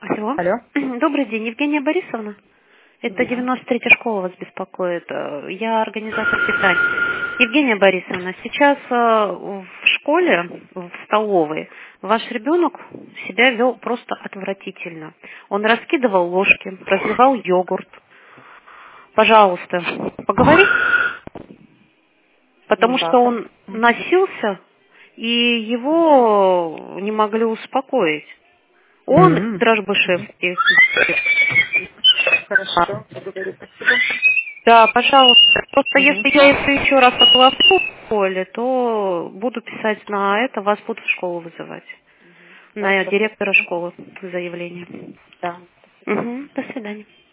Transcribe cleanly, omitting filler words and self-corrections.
Алло. Алло. Добрый день, Евгения Борисовна. Это 93-я школа вас беспокоит. Я организатор питания. Евгения Борисовна, сейчас в школе, в столовой, ваш ребенок себя вел просто отвратительно. Он раскидывал ложки, разливал йогурт. Пожалуйста, поговори, потому что он носился, и его не могли успокоить. Он Дрожбышевский. Хорошо, благодарю, спасибо. Да, пожалуйста. Просто если я это еще раз оглашу в школе, то буду писать на это, вас будут в школу вызывать. На Хорошо. директора школы заявление. Да. Угу. До свидания.